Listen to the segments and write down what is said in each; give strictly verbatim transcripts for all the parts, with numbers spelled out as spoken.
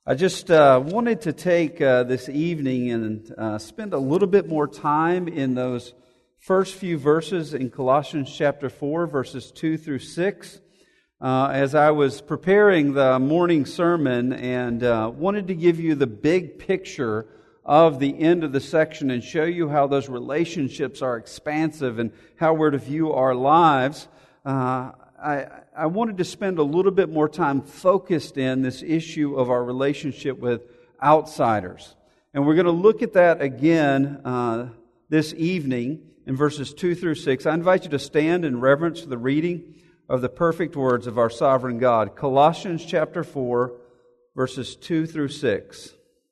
I just uh, wanted to take uh, this evening and uh, spend a little bit more time in those first few verses in Colossians chapter four, verses two through six. Uh, as I was preparing the morning sermon and uh, wanted to give you the big picture of the end of the section and show you how those relationships are expansive and how we're to view our lives, uh, I, I wanted to spend a little bit more time focused in this issue of our relationship with outsiders. And we're going to look at that again uh, this evening in verses two through six. I invite you to stand in reverence for the reading of the perfect words of our sovereign God. Colossians chapter four, verses two through six.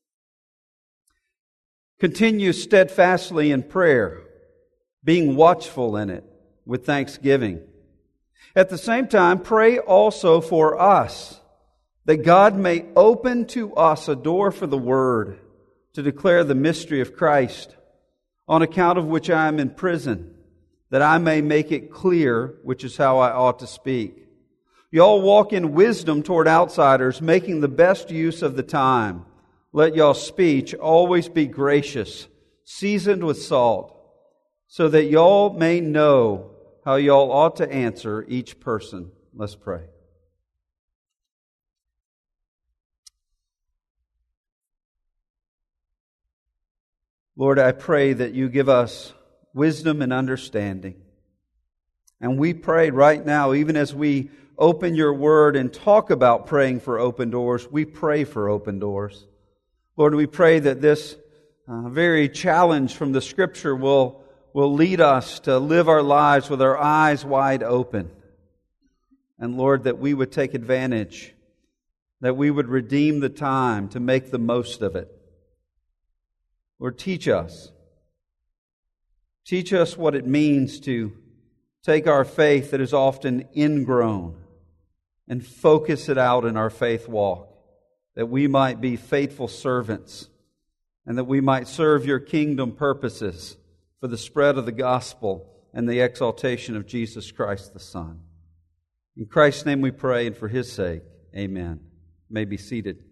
Continue steadfastly in prayer, being watchful in it with thanksgiving. At the same time, pray also for us, that God may open to us a door for the Word, to declare the mystery of Christ, on account of which I am in prison, that I may make it clear which is how I ought to speak. Y'all walk in wisdom toward outsiders, making the best use of the time. Let y'all's speech always be gracious, seasoned with salt, so that y'all may know how y'all ought to answer each person. Let's pray. Lord, I pray that you give us wisdom and understanding. And we pray right now, even as we open your word and talk about praying for open doors, we pray for open doors. Lord, we pray that this uh, very challenge from the Scripture will will lead us to live our lives with our eyes wide open. And Lord, that we would take advantage, that we would redeem the time to make the most of it. Lord, teach us. Teach us what it means to take our faith that is often ingrown and focus it out in our faith walk, that we might be faithful servants and that we might serve your kingdom purposes for the spread of the gospel and the exaltation of Jesus Christ the Son. In Christ's name we pray, and for His sake, amen. You may be seated.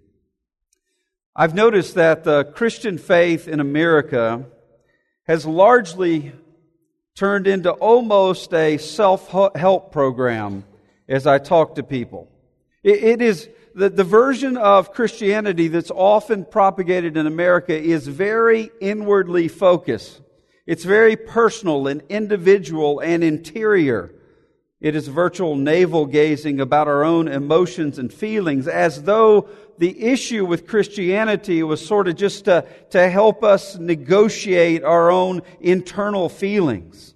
I've noticed that the Christian faith in America has largely turned into almost a self-help program as I talk to people. It is the, the version of Christianity that's often propagated in America is very inwardly focused. It's very personal and individual and interior. It is virtual navel-gazing about our own emotions and feelings, as though the issue with Christianity was sort of just to, to help us negotiate our own internal feelings.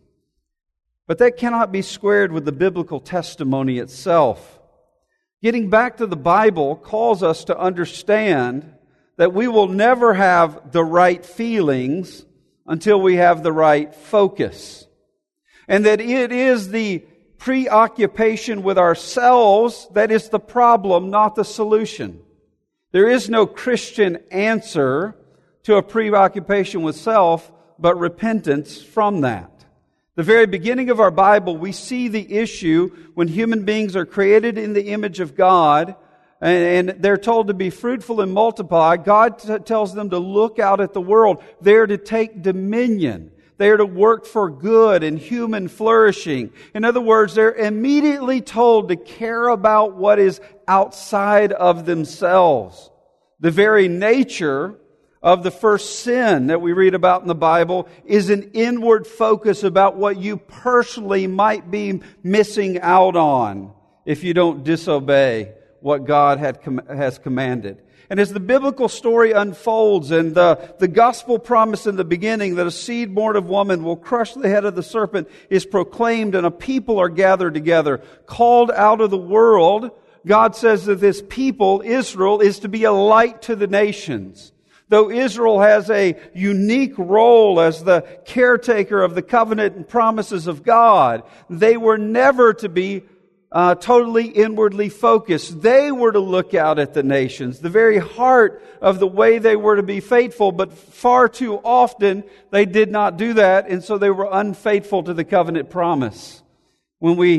But that cannot be squared with the biblical testimony itself. Getting back to the Bible calls us to understand that we will never have the right feelings until we have the right focus. And that it is the preoccupation with ourselves that is the problem, not the solution. There is no Christian answer to a preoccupation with self, but repentance from that. The very beginning of our Bible, we see the issue when human beings are created in the image of God, and they're told to be fruitful and multiply. God t- tells them to look out at the world. They're to take dominion. They're to work for good and human flourishing. In other words, they're immediately told to care about what is outside of themselves. The very nature of the first sin that we read about in the Bible is an inward focus about what you personally might be missing out on if you don't disobey what God had has commanded. And as the biblical story unfolds and the, the gospel promise in the beginning that a seed born of woman will crush the head of the serpent is proclaimed and a people are gathered together, called out of the world, God says that this people, Israel, is to be a light to the nations. Though Israel has a unique role as the caretaker of the covenant and promises of God, they were never to be Uh, totally inwardly focused. They were to look out at the nations, the very heart of the way they were to be faithful, but far too often they did not do that, and so they were unfaithful to the covenant promise. When we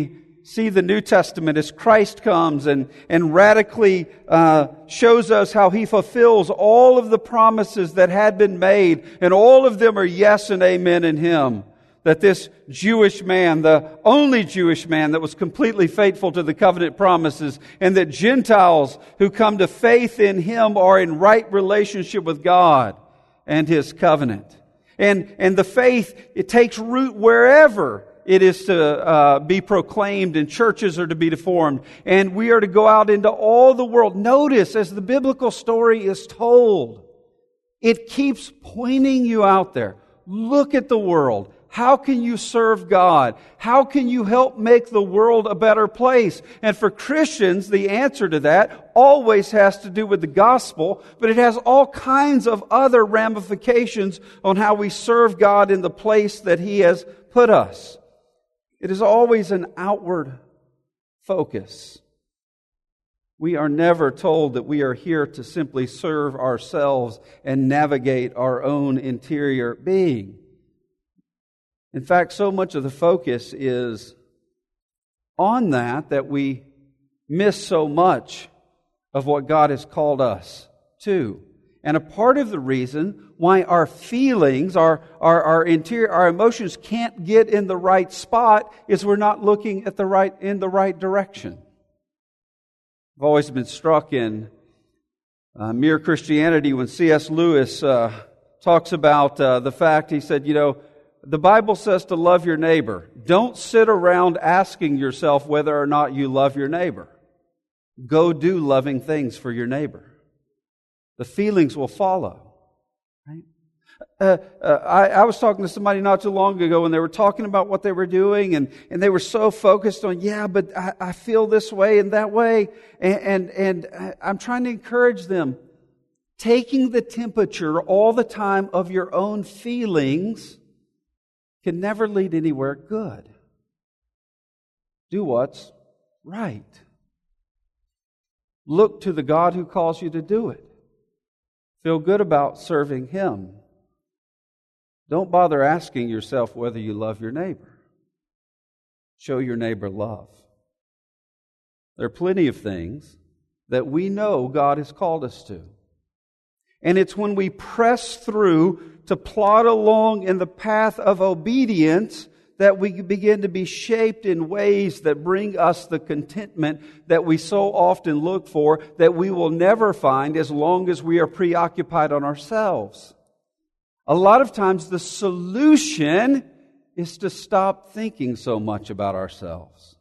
see the New Testament as Christ comes and, and radically uh, shows us how He fulfills all of the promises that had been made, and all of them are yes and amen in Him. That this Jewish man, the only Jewish man that was completely faithful to the covenant promises, and that Gentiles who come to faith in Him are in right relationship with God and His covenant. And, and the faith, it takes root wherever it is to uh, be proclaimed, and churches are to be formed, and we are to go out into all the world. Notice, as the biblical story is told, it keeps pointing you out there. Look at the world. How can you serve God? How can you help make the world a better place? And for Christians, the answer to that always has to do with the gospel, but it has all kinds of other ramifications on how we serve God in the place that He has put us. It is always an outward focus. We are never told that we are here to simply serve ourselves and navigate our own interior being. In fact, so much of the focus is on that that we miss so much of what God has called us to. And a part of the reason why our feelings, our, our, our interior, our emotions can't get in the right spot is we're not looking at the right in the right direction. I've always been struck in uh, Mere Christianity when C S Lewis uh, talks about uh, the fact, he said, you know, the Bible says to love your neighbor. Don't sit around asking yourself whether or not you love your neighbor. Go do loving things for your neighbor. The feelings will follow. Right? Uh, uh, I, I was talking to somebody not too long ago, and they were talking about what they were doing, and, and they were so focused on, yeah, but I, I feel this way and that way, and, and, and I'm trying to encourage them. Taking the temperature all the time of your own feelings can never lead anywhere good. Do what's right. Look to the God who calls you to do it. Feel good about serving Him. Don't bother asking yourself whether you love your neighbor. Show your neighbor love. There are plenty of things that we know God has called us to. And it's when we press through to plod along in the path of obedience that we begin to be shaped in ways that bring us the contentment that we so often look for, that we will never find as long as we are preoccupied on ourselves. A lot of times the solution is to stop thinking so much about ourselves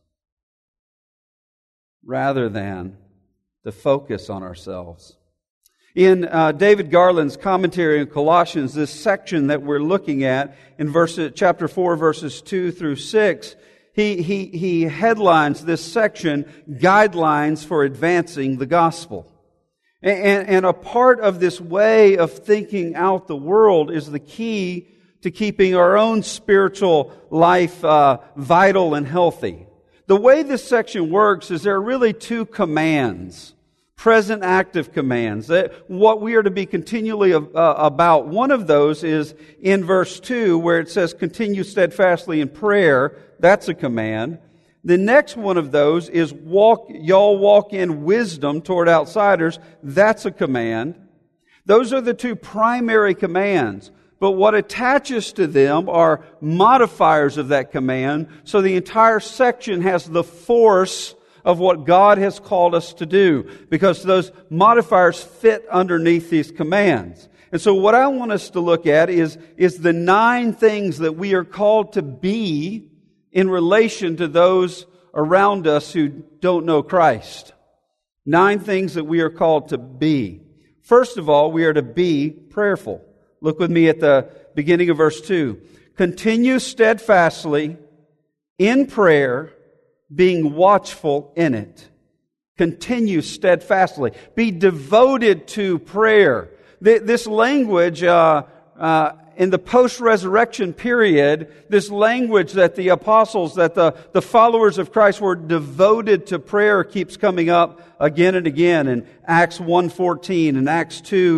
rather than to focus on ourselves. In uh, David Garland's commentary on Colossians, this section that we're looking at in verse, chapter four, verses two through six, he, he, he headlines this section, Guidelines for Advancing the Gospel. And, and a part of this way of thinking out the world is the key to keeping our own spiritual life uh, vital and healthy. The way this section works is there are really two commands. Present active commands, that what we are to be continually uh, about. One of those is in verse two, where it says, continue steadfastly in prayer. That's a command. The next one of those is walk, y'all walk in wisdom toward outsiders. That's a command. Those are the two primary commands. But what attaches to them are modifiers of that command. So the entire section has the force of what God has called us to do, because those modifiers fit underneath these commands. And so what I want us to look at is, is the nine things that we are called to be in relation to those around us who don't know Christ. Nine things that we are called to be. First of all, we are to be prayerful. Look with me at the beginning of verse two. Continue steadfastly in prayer, being watchful in it. Continue steadfastly. Be devoted to prayer. This language, uh, uh, in the post-resurrection period, this language that the apostles, that the, the followers of Christ were devoted to prayer keeps coming up again and again in Acts one fourteen and Acts two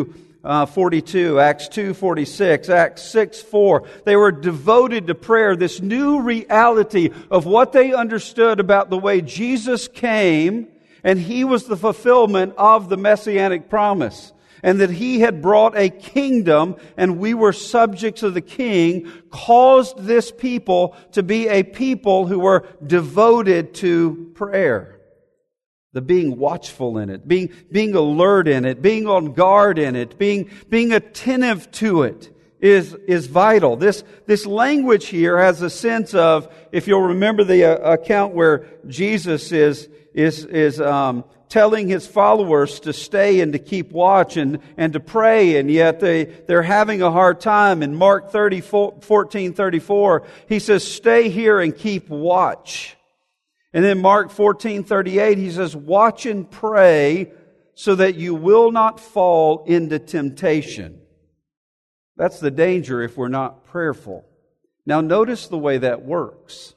uh, forty-two, Acts two forty-six, Acts six four. They were devoted to prayer, this new reality of what they understood about the way Jesus came, and He was the fulfillment of the Messianic promise. And that He had brought a kingdom, and we were subjects of the King, caused this people to be a people who were devoted to prayer. The being watchful in it, being, being alert in it, being on guard in it, being, being attentive to it is, is vital. This, this language here has a sense of, if you'll remember the uh, account where Jesus is, is, is, um, telling His followers to stay and to keep watch and, and to pray, and yet they, they're having a hard time. In Mark thirty, fourteen thirty-four, He says, stay here and keep watch. And then Mark fourteen thirty-eight, He says, watch and pray so that you will not fall into temptation. That's the danger if we're not prayerful. Now notice the way that works.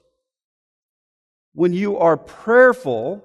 When you are prayerful,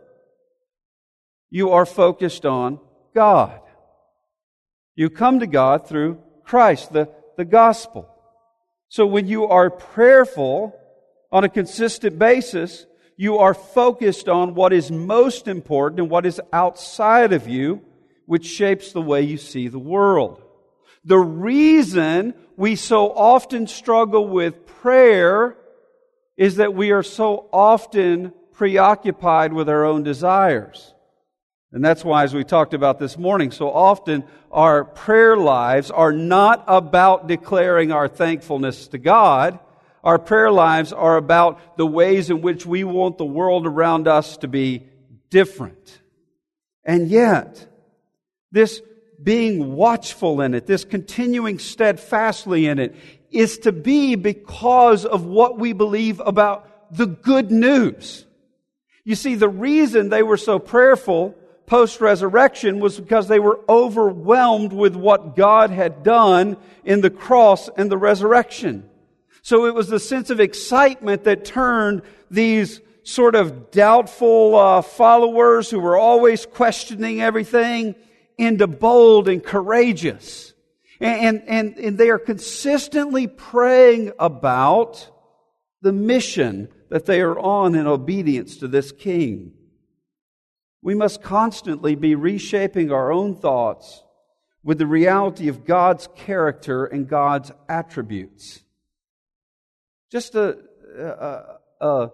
you are focused on God. You come to God through Christ, the, the gospel. So when you are prayerful on a consistent basis, you are focused on what is most important and what is outside of you, which shapes the way you see the world. The reason we so often struggle with prayer is that we are so often preoccupied with our own desires. And that's why, as we talked about this morning, so often our prayer lives are not about declaring our thankfulness to God. Our prayer lives are about the ways in which we want the world around us to be different. And yet, this being watchful in it, this continuing steadfastly in it, is to be because of what we believe about the good news. You see, the reason they were so prayerful post-resurrection was because they were overwhelmed with what God had done in the cross and the resurrection. So it was the sense of excitement that turned these sort of doubtful uh, followers who were always questioning everything into bold and courageous. And, and, and they are consistently praying about the mission that they are on in obedience to this King. We must constantly be reshaping our own thoughts with the reality of God's character and God's attributes. Just a, a, a,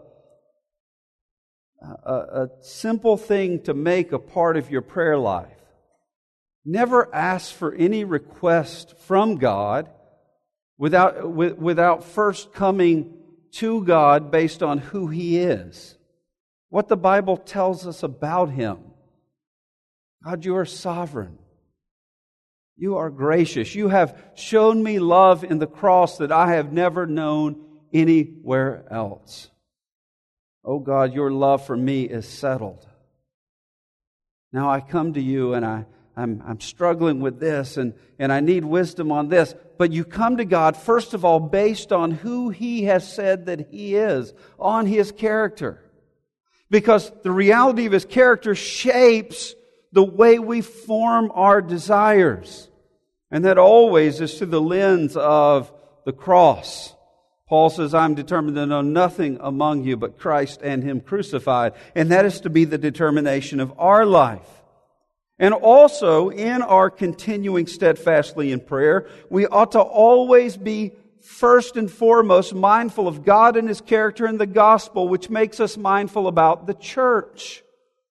a, a simple thing to make a part of your prayer life. Never ask for any request from God without, without first coming to God based on who He is. What the Bible tells us about Him. God, you are sovereign. You are gracious. You have shown me love in the cross that I have never known anywhere else. Oh God, your love for me is settled. Now I come to you and I, I'm, I'm struggling with this and, and I need wisdom on this. But you come to God, first of all, based on who He has said that He is, on His character. Because the reality of His character shapes the way we form our desires. And that always is through the lens of the cross. Paul says, I'm determined to know nothing among you but Christ and Him crucified. And that is to be the determination of our life. And also, in our continuing steadfastly in prayer, we ought to always be first and foremost mindful of God and His character and the gospel, which makes us mindful about the church.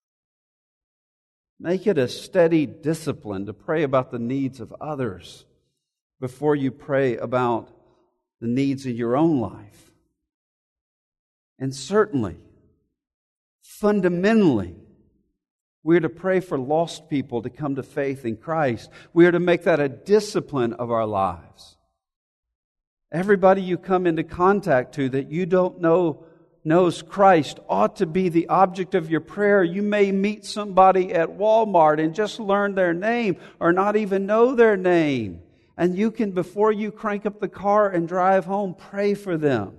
Make it a steady discipline to pray about the needs of others before you pray about the needs in your own life. And certainly, fundamentally, we are to pray for lost people to come to faith in Christ. We are to make that a discipline of our lives. Everybody you come into contact to that you don't know knows Christ ought to be the object of your prayer. You may meet somebody at Walmart and just learn their name or not even know their name. And you can, before you crank up the car and drive home, pray for them.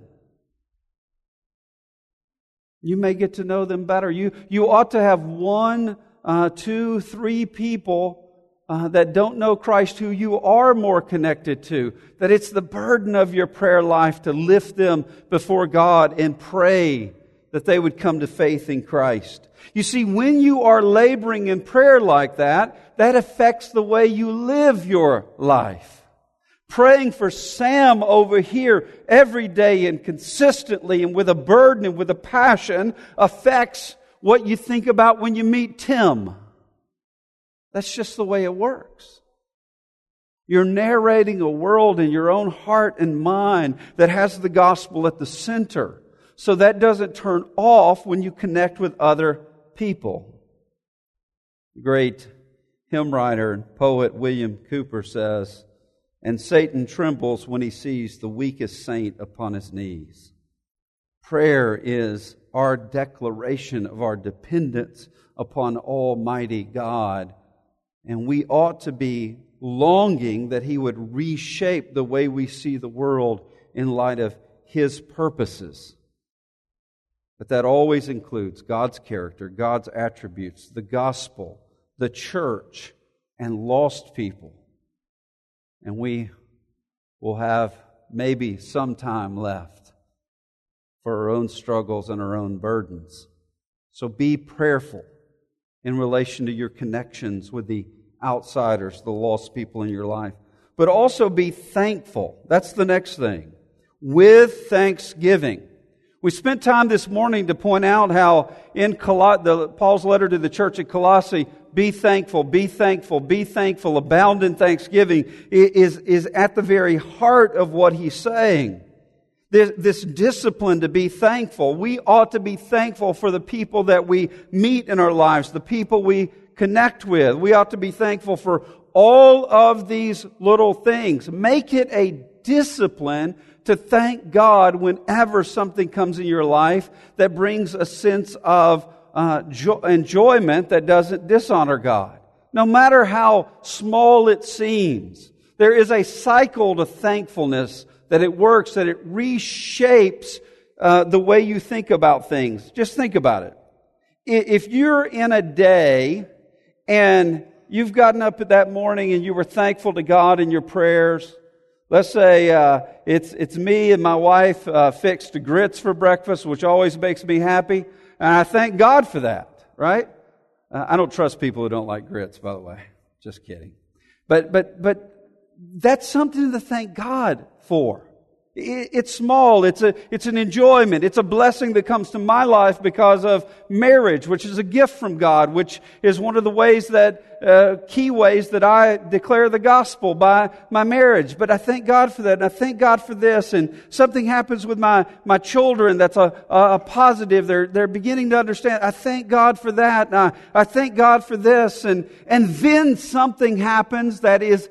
You may get to know them better. You, you ought to have one, uh, two, three people uh, that don't know Christ who you are more connected to, that it's the burden of your prayer life to lift them before God and pray that they would come to faith in Christ. You see, when you are laboring in prayer like that, that affects the way you live your life. Praying for Sam over here every day and consistently and with a burden and with a passion affects what you think about when you meet Tim. That's just the way it works. You're narrating a world in your own heart and mind that has the gospel at the center. So that doesn't turn off when you connect with other people. The great hymn writer and poet William Cowper says, "And Satan trembles when he sees the weakest saint upon his knees." Prayer is our declaration of our dependence upon Almighty God. And we ought to be longing that He would reshape the way we see the world in light of His purposes. But that always includes God's character, God's attributes, the gospel, the church, and lost people. And we will have maybe some time left for our own struggles and our own burdens. So be prayerful in relation to your connections with the outsiders, the lost people in your life. But also be thankful. That's the next thing. With thanksgiving. We spent time this morning to point out how in Col- the, Paul's letter to the church at Colossae, be thankful, be thankful, be thankful, abound in thanksgiving is, is at the very heart of what he's saying. This, this discipline to be thankful. We ought to be thankful for the people that we meet in our lives, the people we connect with. We ought to be thankful for all of these little things. Make it a discipline to thank God whenever something comes in your life that brings a sense of uh, jo- enjoyment that doesn't dishonor God. No matter how small it seems, there is a cycle to thankfulness that it works, that it reshapes uh, the way you think about things. Just think about it. If you're in a day and you've gotten up that morning and you were thankful to God in your prayers. Let's say uh, it's it's me and my wife uh, fixed grits for breakfast, which always makes me happy. And I thank God for that, right? Uh, I don't trust people who don't like grits, by the way. Just kidding. But but but that's something to thank God for. It's small. It's a, it's an enjoyment. It's a blessing that comes to my life because of marriage, which is a gift from God, which is one of the ways that, uh, key ways that I declare the gospel by my marriage. But I thank God for that. And I thank God for this. And something happens with my, my children that's a, a positive. They're, they're beginning to understand. I thank God for that. And I, I thank God for this. And, and then something happens that is,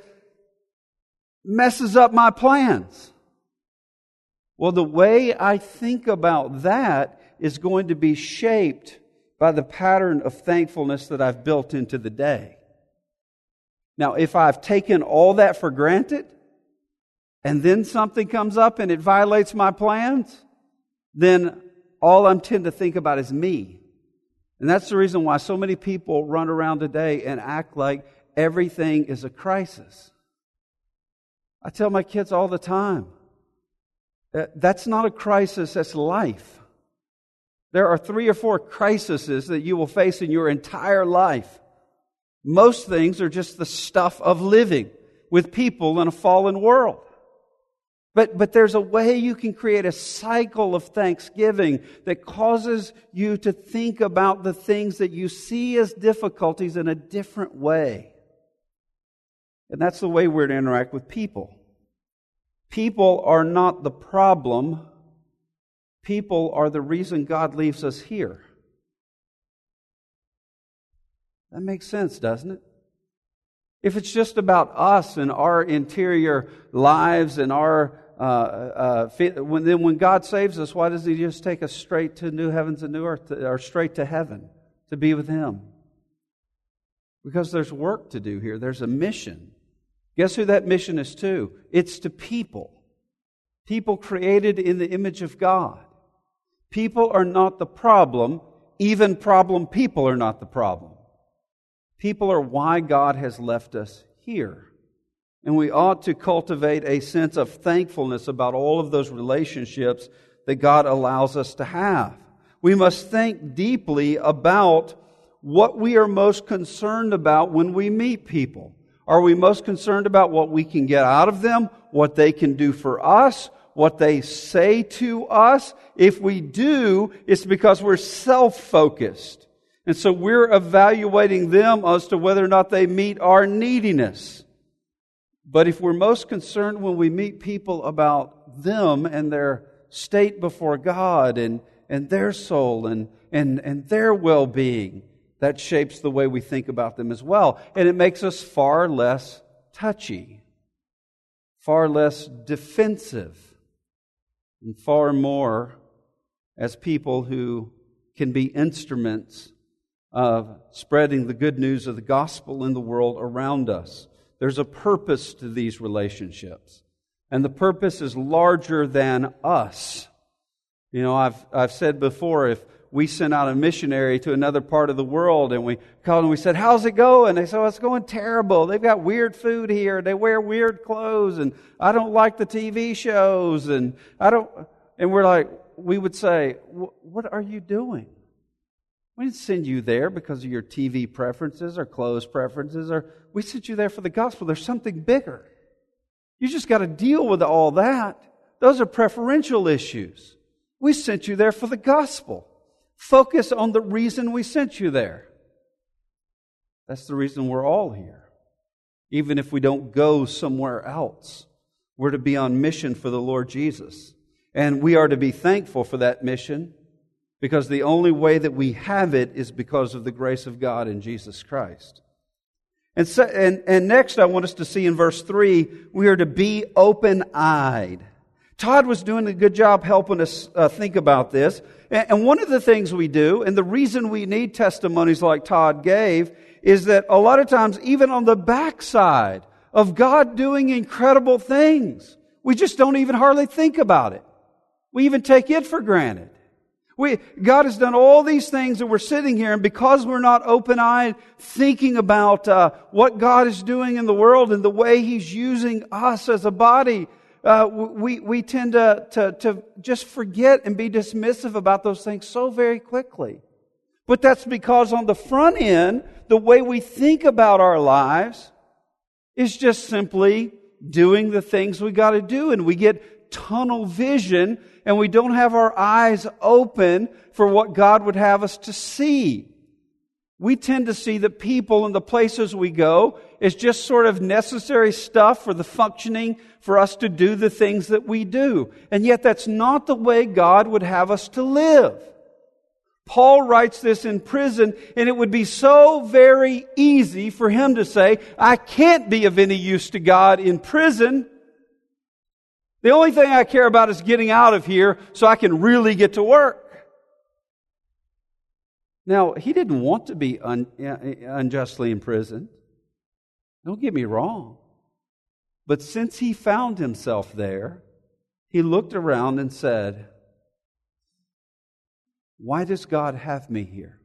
messes up my plans. Well, the way I think about that is going to be shaped by the pattern of thankfulness that I've built into the day. Now, if I've taken all that for granted, and then something comes up and it violates my plans, then all I tend to think about is me. And that's the reason why so many people run around today and act like everything is a crisis. I tell my kids all the time, that's not a crisis, that's life. There are three or four crises that you will face in your entire life. Most things are just the stuff of living with people in a fallen world. But, but there's a way you can create a cycle of thanksgiving that causes you to think about the things that you see as difficulties in a different way. And that's the way we're to interact with people. People are not the problem. People are the reason God leaves us here. That makes sense, doesn't it? If it's just about us and our interior lives and our uh, uh, when then when God saves us, why does He just take us straight to new heavens and new earth, or straight to heaven to be with Him? Because there's work to do here. There's a mission. Guess who that mission is to? It's to people. People created in the image of God. People are not the problem. Even problem people are not the problem. People are why God has left us here. And we ought to cultivate a sense of thankfulness about all of those relationships that God allows us to have. We must think deeply about what we are most concerned about when we meet people. Are we most concerned about what we can get out of them, what they can do for us, what they say to us? If we do, it's because we're self-focused. And so we're evaluating them as to whether or not they meet our neediness. But if we're most concerned when we meet people about them and their state before God and, and their soul and, and, and their well-being, that shapes the way we think about them as well. And it makes us far less touchy, far less defensive, and far more as people who can be instruments of spreading the good news of the gospel in the world around us. There's a purpose to these relationships. And the purpose is larger than us. You know, I've I've said before, if we sent out a missionary to another part of the world and we called and we said, "How's it going?" They said, "Oh, it's going terrible. They've got weird food here. They wear weird clothes, and I don't like the T V shows, and I don't." And we're like, we would say, "What are you doing? We didn't send you there because of your T V preferences or clothes preferences, or we sent you there for the gospel. There's something bigger. You just got to deal with all that. Those are preferential issues. We sent you there for the gospel. Focus on the reason we sent you there." That's the reason we're all here. Even if we don't go somewhere else, we're to be on mission for the Lord Jesus. And we are to be thankful for that mission, because the only way that we have it is because of the grace of God in Jesus Christ. And, so, and, and next I want us to see in verse three, we are to be open-eyed. Todd was doing a good job helping us uh, think about this. And, and one of the things we do, and the reason we need testimonies like Todd gave, is that a lot of times, even on the backside of God doing incredible things, we just don't even hardly think about it. We even take it for granted. We, God has done all these things and we're sitting here, and because we're not open-eyed thinking about uh, what God is doing in the world and the way He's using us as a body, uh, we, we tend to, to, to just forget and be dismissive about those things so very quickly. But that's because on the front end, the way we think about our lives is just simply doing the things we got to do, and we get tunnel vision, and we don't have our eyes open for what God would have us to see. We tend to see the people and the places we go as just sort of necessary stuff for the functioning, for us to do the things that we do. And yet that's not the way God would have us to live. Paul writes this in prison, and it would be so very easy for him to say, "I can't be of any use to God in prison. The only thing I care about is getting out of here so I can really get to work." Now, he didn't want to be un- unjustly imprisoned. Don't get me wrong. But since he found himself there, he looked around and said, "Why does God have me here?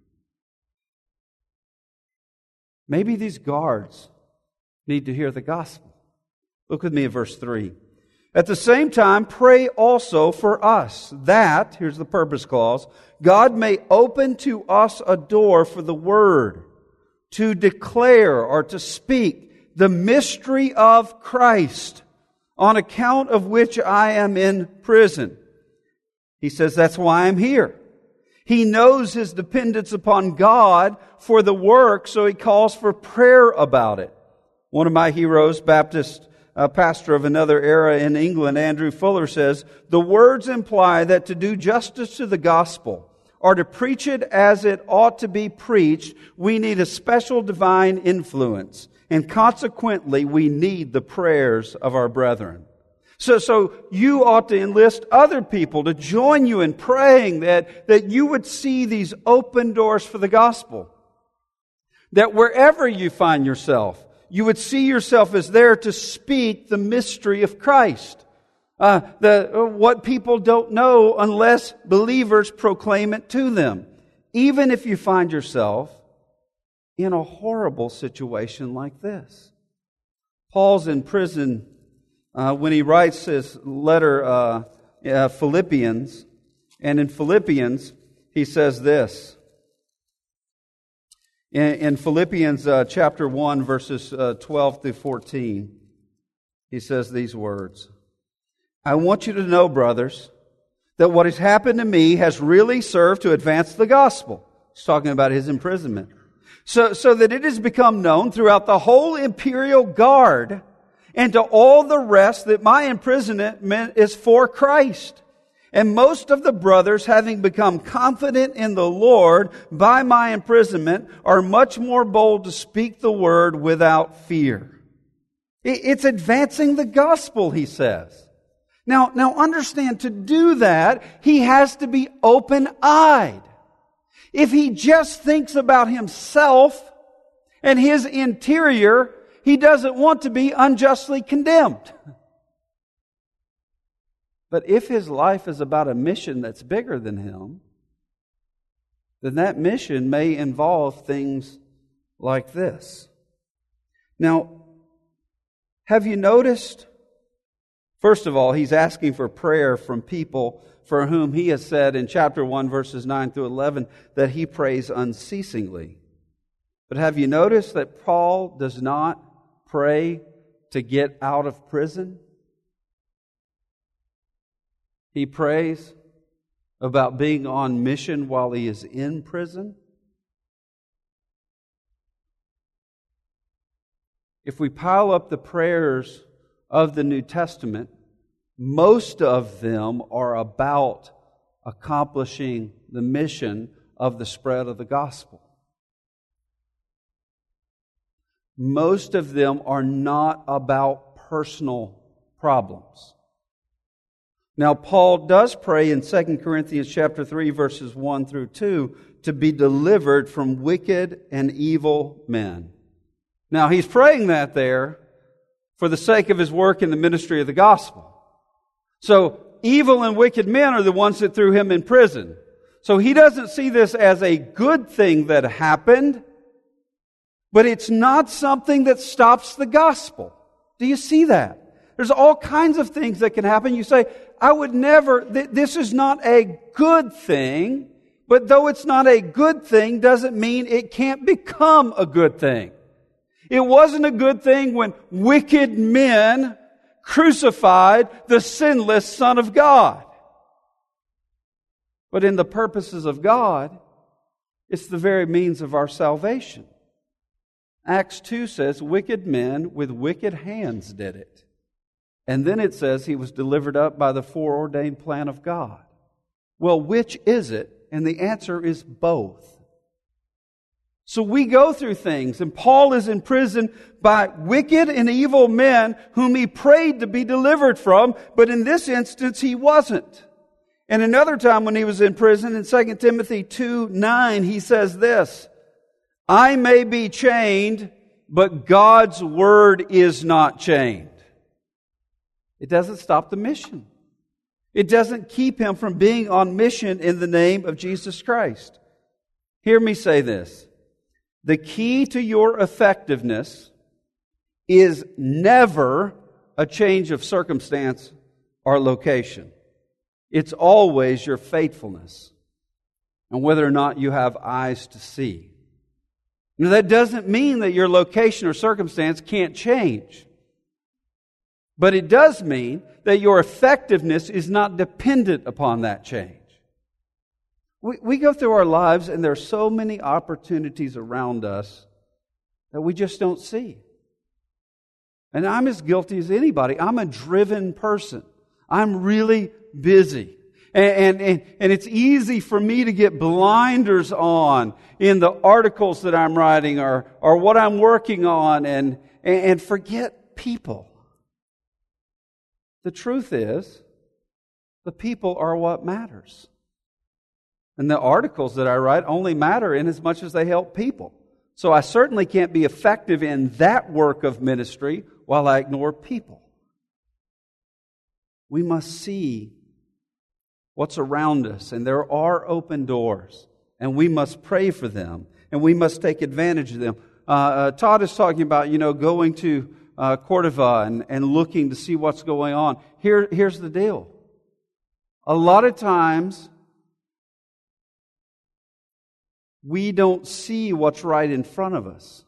Maybe these guards need to hear the gospel." Look with me at verse three. "At the same time, pray also for us, that," here's the purpose clause, "God may open to us a door for the word, to declare or to speak the mystery of Christ, on account of which I am in prison." He says, that's why I'm here. He knows his dependence upon God for the work, so he calls for prayer about it. One of my heroes, Baptist A pastor of another era in England, Andrew Fuller, says, "The words imply that to do justice to the gospel, or to preach it as it ought to be preached, we need a special divine influence, and consequently we need the prayers of our brethren." So, so you ought to enlist other people to join you in praying that, that you would see these open doors for the gospel. That wherever you find yourself, you would see yourself as there to speak the mystery of Christ. Uh, the, what people don't know unless believers proclaim it to them. Even if you find yourself in a horrible situation like this. Paul's in prison uh, when he writes his letter, uh, uh, Philippians, and in Philippians he says this. In, in Philippians uh, chapter one, verses uh, twelve through fourteen, he says these words. I want you to know, brothers, that what has happened to me has really served to advance the gospel. He's talking about his imprisonment. So, so that it has become known throughout the whole imperial guard and to all the rest that my imprisonment is for Christ. And most of the brothers, having become confident in the Lord by my imprisonment, are much more bold to speak the word without fear. It's advancing the gospel, he says. Now, now understand, to do that, he has to be open-eyed. If he just thinks about himself and his interior, he doesn't want to be unjustly condemned. But if his life is about a mission that's bigger than him, then that mission may involve things like this. Now, have you noticed? First of all, he's asking for prayer from people for whom he has said in chapter one, verses nine through eleven, that he prays unceasingly. But have you noticed that Paul does not pray to get out of prison? He prays about being on mission while he is in prison. If we pile up the prayers of the New Testament, most of them are about accomplishing the mission of the spread of the gospel. Most of them are not about personal problems. Now, Paul does pray in Second Corinthians chapter three, verses one through two, to be delivered from wicked and evil men. Now, he's praying that there for the sake of his work in the ministry of the gospel. So, evil and wicked men are the ones that threw him in prison. So he doesn't see this as a good thing that happened, but it's not something that stops the gospel. Do you see that? There's all kinds of things that can happen. You say, I would never, th- this is not a good thing, but though it's not a good thing, doesn't mean it can't become a good thing. It wasn't a good thing when wicked men crucified the sinless Son of God. But in the purposes of God, it's the very means of our salvation. Acts two says, wicked men with wicked hands did it. And then it says he was delivered up by the foreordained plan of God. Well, which is it? And the answer is both. So we go through things, and Paul is in prison by wicked and evil men whom he prayed to be delivered from, but in this instance he wasn't. And another time when he was in prison, in Second Timothy two nine, he says this, I may be chained, but God's word is not chained. It doesn't stop the mission. It doesn't keep him from being on mission in the name of Jesus Christ. Hear me say this. The key to your effectiveness is never a change of circumstance or location. It's always your faithfulness and whether or not you have eyes to see. Now, that doesn't mean that your location or circumstance can't change. But it does mean that your effectiveness is not dependent upon that change. We, we go through our lives and there are so many opportunities around us that we just don't see. And I'm as guilty as anybody. I'm a driven person. I'm really busy. And, and, and it's easy for me to get blinders on in the articles that I'm writing or, or what I'm working on and, and forget people. The truth is, the people are what matters. And the articles that I write only matter in as much as they help people. So I certainly can't be effective in that work of ministry while I ignore people. We must see what's around us, and there are open doors, and we must pray for them. and we must take advantage of them. Uh, uh, Todd is talking about, you know, going to uh, Cordova and, and looking to see what's going on. Here, here's the deal. A lot of times, we don't see what's right in front of us.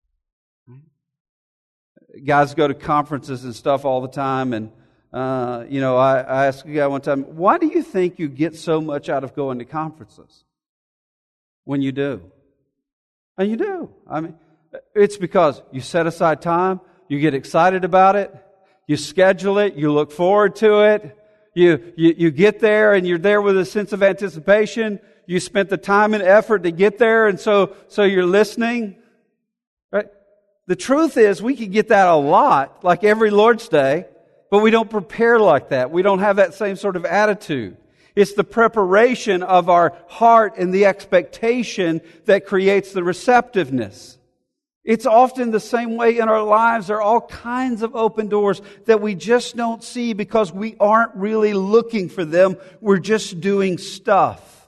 Guys go to conferences and stuff all the time, and uh, you know, I, I asked a guy one time, why do you think you get so much out of going to conferences when you do? And you do. I mean, it's because you set aside time, you get excited about it, you schedule it, you look forward to it, you, you, you get there and you're there with a sense of anticipation, you spent the time and effort to get there, and so, so you're listening. Right? The truth is, we could get that a lot, like every Lord's Day, but we don't prepare like that. We don't have that same sort of attitude. It's the preparation of our heart and the expectation that creates the receptiveness. It's often the same way in our lives. There are all kinds of open doors that we just don't see because we aren't really looking for them. We're just doing stuff.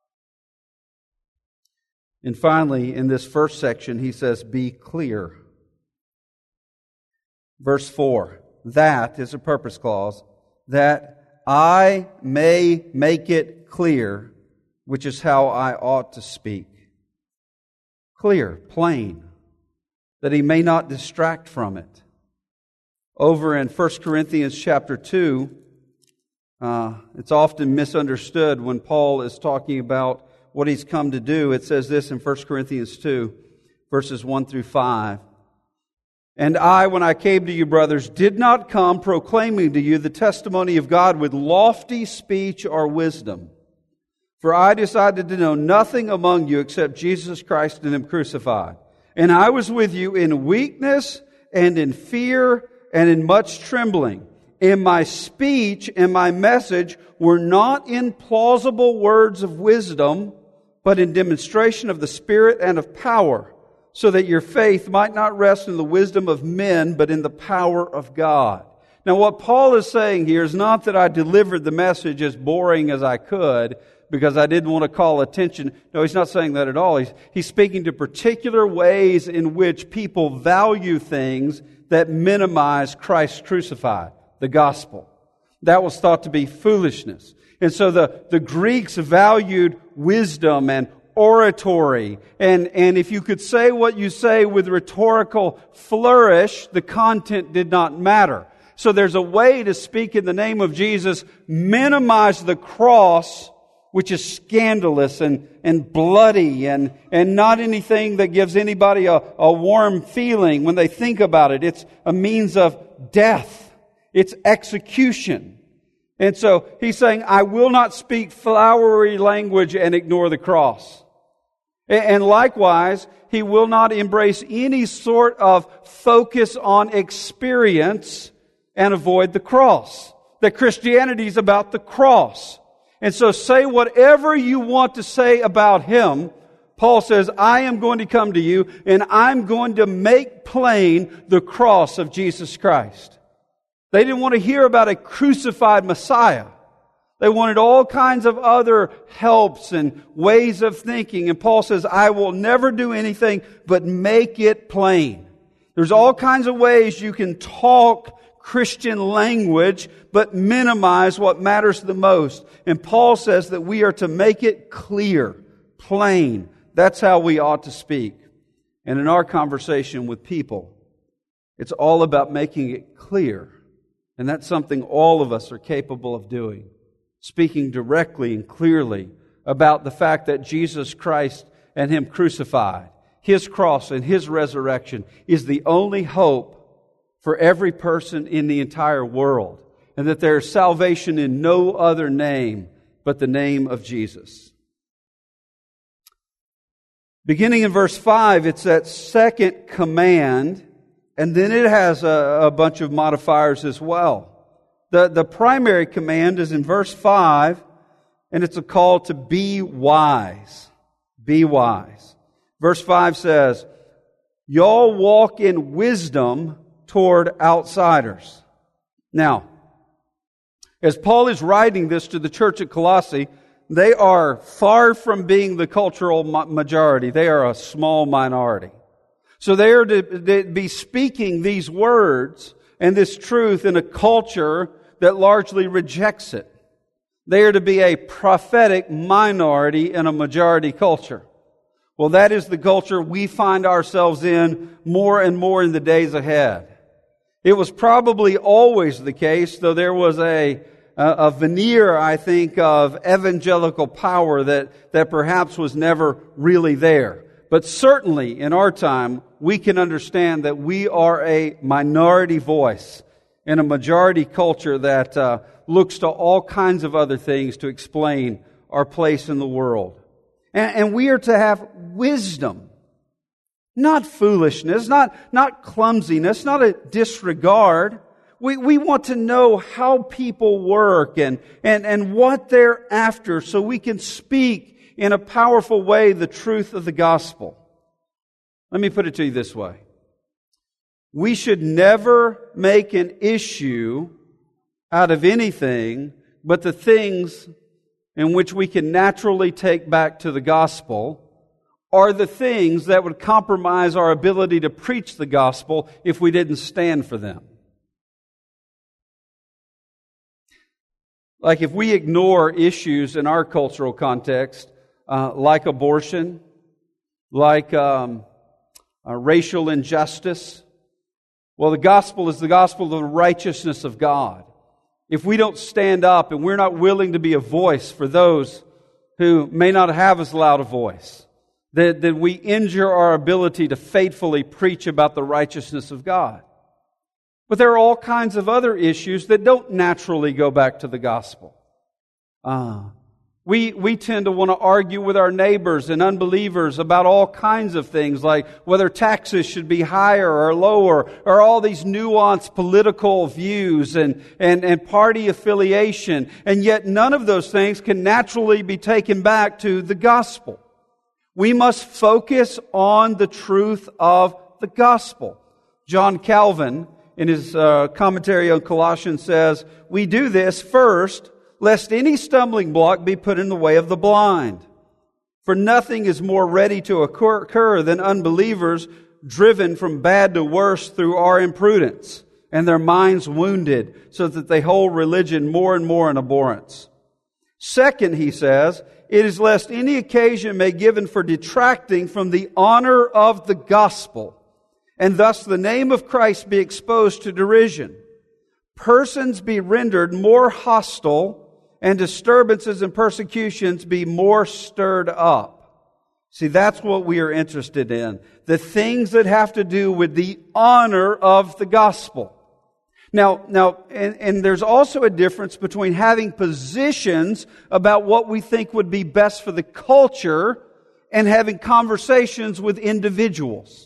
And finally, in this first section, he says, be clear. Verse four. That is a purpose clause, that I may make it clear, which is how I ought to speak. Clear, plain, that he may not distract from it. Over in First Corinthians chapter two, uh, it's often misunderstood when Paul is talking about what he's come to do. It says this in First Corinthians two, verses one through five. And I, when I came to you, brothers, did not come proclaiming to you the testimony of God with lofty speech or wisdom. For I decided to know nothing among you except Jesus Christ and Him crucified. And I was with you in weakness and in fear and in much trembling. And my speech and my message were not in plausible words of wisdom, but in demonstration of the Spirit and of power, so that your faith might not rest in the wisdom of men, but in the power of God. Now, what Paul is saying here is not that I delivered the message as boring as I could because I didn't want to call attention. No, he's not saying that at all. He's, he's speaking to particular ways in which people value things that minimize Christ crucified, the gospel. That was thought to be foolishness. And so the, the Greeks valued wisdom and oratory. And, and if you could say what you say with rhetorical flourish, the content did not matter. So there's a way to speak in the name of Jesus, minimize the cross, which is scandalous and, and bloody and, and not anything that gives anybody a, a warm feeling when they think about it. It's a means of death. It's execution. And so he's saying, I will not speak flowery language and ignore the cross. And likewise, he will not embrace any sort of focus on experience and avoid the cross. That Christianity is about the cross. And so say whatever you want to say about Him. Paul says, I am going to come to you and I'm going to make plain the cross of Jesus Christ. They didn't want to hear about a crucified Messiah. They wanted all kinds of other helps and ways of thinking. And Paul says, I will never do anything but make it plain. There's all kinds of ways you can talk Christian language, but minimize what matters the most. And Paul says that we are to make it clear, plain. That's how we ought to speak. And in our conversation with people, it's all about making it clear. And that's something all of us are capable of doing. Speaking directly and clearly about the fact that Jesus Christ and Him crucified, His cross and His resurrection is the only hope for every person in the entire world. And that there is salvation in no other name but the name of Jesus. Beginning in verse five, it's that second command. And then it has a, a bunch of modifiers as well. The, the primary command is in verse five, and it's a call to be wise. Be wise. Verse five says, y'all walk in wisdom toward outsiders. Now, as Paul is writing this to the church at Colossae, they are far from being the cultural majority. They are a small minority. So they are to be speaking these words and this truth in a culture that largely rejects it. They are to be a prophetic minority in a majority culture. Well, that is the culture we find ourselves in more and more in the days ahead. It was probably always the case, though there was a, a veneer, I think, of evangelical power that, that perhaps was never really there. But certainly in our time, we can understand that we are a minority voice in a majority culture that uh, looks to all kinds of other things to explain our place in the world. And, and we are to have wisdom, not foolishness, not, not clumsiness, not a disregard. We, we want to know how people work and, and, and what they're after so we can speak in a powerful way the truth of the gospel. Let me put it to you this way. We should never make an issue out of anything but the things in which we can naturally take back to the gospel are the things that would compromise our ability to preach the gospel if we didn't stand for them. Like if we ignore issues in our cultural context, uh, like abortion, like um, uh, racial injustice, well, the gospel is the gospel of the righteousness of God. If we don't stand up and we're not willing to be a voice for those who may not have as loud a voice, then, then we injure our ability to faithfully preach about the righteousness of God. But there are all kinds of other issues that don't naturally go back to the gospel. Uh, we, we tend to want to argue with our neighbors and unbelievers about all kinds of things, like whether taxes should be higher or lower, or all these nuanced political views and, and, and party affiliation. And yet none of those things can naturally be taken back to the gospel. We must focus on the truth of the gospel. John Calvin, in his uh, commentary on Colossians, says, "We do this first, lest any stumbling block be put in the way of the blind. For nothing is more ready to occur, occur than unbelievers driven from bad to worse through our imprudence, and their minds wounded, so that they hold religion more and more in abhorrence. Second," he says, "it is lest any occasion may be given for detracting from the honor of the gospel, and thus the name of Christ be exposed to derision. Persons be rendered more hostile, and disturbances and persecutions be more stirred up." See, that's what we are interested in. The things that have to do with the honor of the gospel. Now, now, and, and there's also a difference between having positions about what we think would be best for the culture and having conversations with individuals.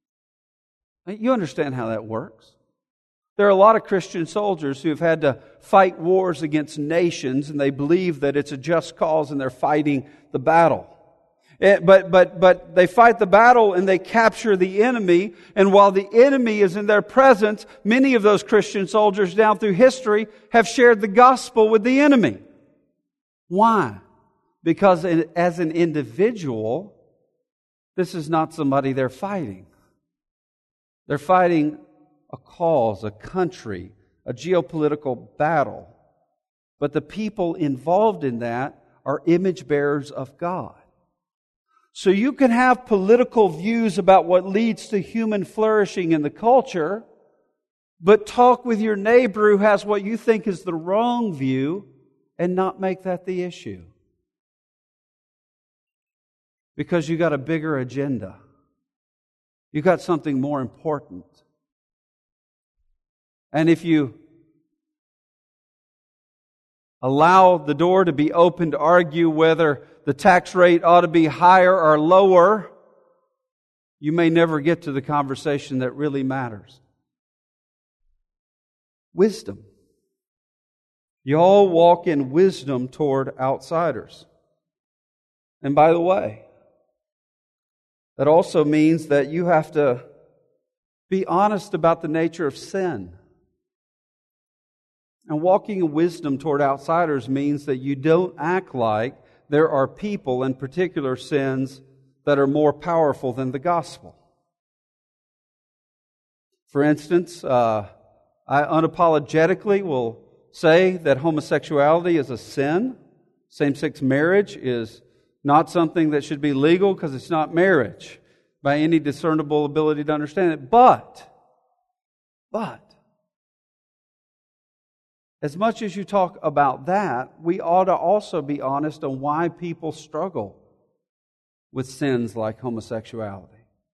You understand how that works. There are a lot of Christian soldiers who have had to fight wars against nations, and they believe that it's a just cause and they're fighting the battle. But, but, but they fight the battle and they capture the enemy, and while the enemy is in their presence, many of those Christian soldiers down through history have shared the gospel with the enemy. Why? Because as an individual, this is not somebody they're fighting. They're fighting a cause, a country, a geopolitical battle. But the people involved in that are image bearers of God. So you can have political views about what leads to human flourishing in the culture, but talk with your neighbor who has what you think is the wrong view and not make that the issue. Because you got a bigger agenda. You got something more important. And if you allow the door to be open to argue whether the tax rate ought to be higher or lower, you may never get to the conversation that really matters. Wisdom. You all walk in wisdom toward outsiders. And by the way, that also means that you have to be honest about the nature of sin. And walking in wisdom toward outsiders means that you don't act like there are people and particular sins that are more powerful than the gospel. For instance, uh, I unapologetically will say that homosexuality is a sin. Same-sex marriage is not something that should be legal because it's not marriage by any discernible ability to understand it. But, but, as much as you talk about that, we ought to also be honest on why people struggle with sins like homosexuality.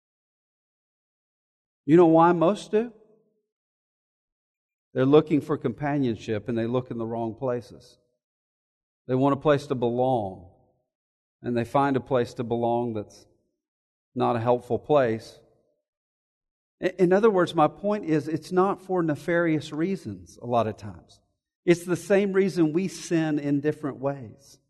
You know why most do? They're looking for companionship and they look in the wrong places. They want a place to belong, and they find a place to belong that's not a helpful place. In other words, my point is it's not for nefarious reasons a lot of times. It's the same reason we sin in different ways.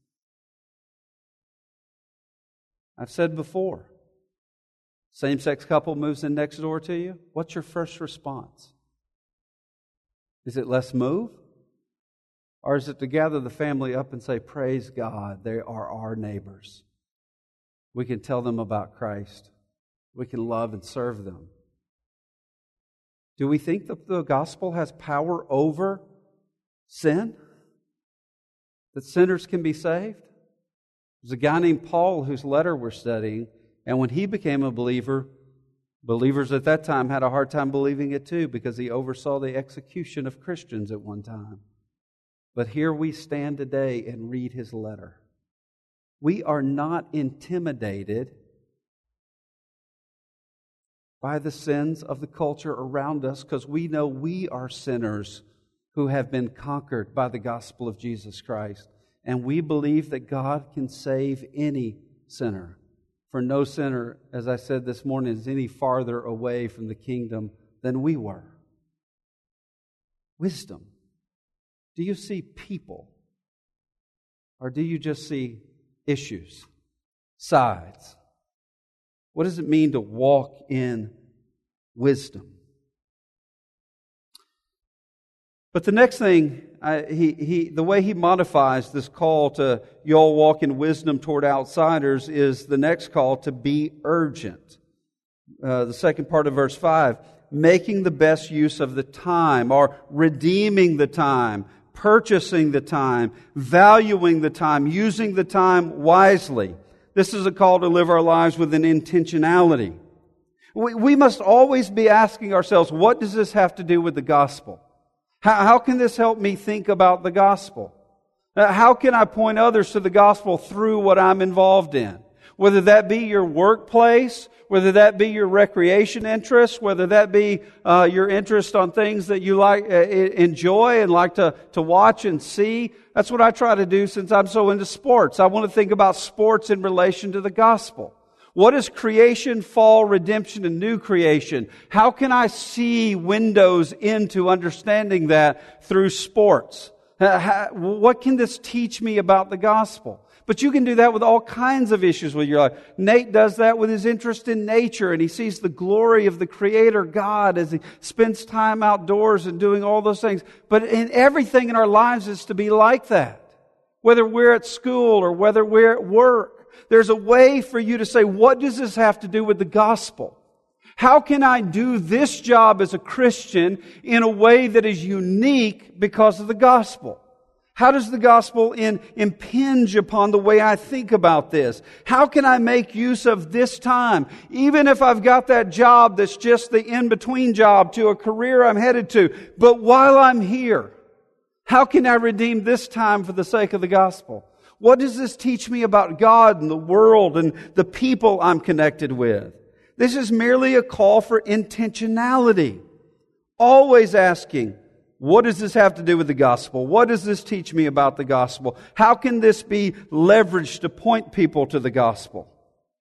I've said before, same-sex couple moves in next door to you. What's your first response? Is it let's move? Or is it to gather the family up and say, praise God, they are our neighbors. We can tell them about Christ. We can love and serve them. Do we think that the gospel has power over sin? That sinners can be saved? There's a guy named Paul whose letter we're studying, and when he became a believer, believers at that time had a hard time believing it too because he oversaw the execution of Christians at one time. But here we stand today and read his letter. We are not intimidated by the sins of the culture around us because we know we are sinners who have been conquered by the gospel of Jesus Christ. And we believe that God can save any sinner. For no sinner, as I said this morning, is any farther away from the kingdom than we were. Wisdom. Do you see people? Or do you just see issues, sides? What does it mean to walk in wisdom? But the next thing, I, he, he, the way he modifies this call to y'all walk in wisdom toward outsiders is the next call to be urgent. Uh, the second part of verse five, making the best use of the time, or redeeming the time, purchasing the time, valuing the time, using the time wisely. This is a call to live our lives with an intentionality. We, we must always be asking ourselves, what does this have to do with the gospel? How, how can this help me think about the gospel? How can I point others to the gospel through what I'm involved in? Whether that be your workplace, whether that be your recreation interests, whether that be uh, your interest on things that you like, uh, enjoy and like to, to watch and see. That's what I try to do since I'm so into sports. I want to think about sports in relation to the gospel. What is creation, fall, redemption, and new creation? How can I see windows into understanding that through sports? How, what can this teach me about the gospel? But you can do that with all kinds of issues with your life. Nate does that with his interest in nature, and he sees the glory of the Creator God as he spends time outdoors and doing all those things. But in everything in our lives is to be like that. Whether we're at school or whether we're at work, there's a way for you to say, what does this have to do with the gospel? How can I do this job as a Christian in a way that is unique because of the gospel? How does the gospel in, impinge upon the way I think about this? How can I make use of this time? Even if I've got that job that's just the in-between job to a career I'm headed to. But while I'm here, how can I redeem this time for the sake of the gospel? What does this teach me about God and the world and the people I'm connected with? This is merely a call for intentionality. Always asking, what does this have to do with the gospel? What does this teach me about the gospel? How can this be leveraged to point people to the gospel?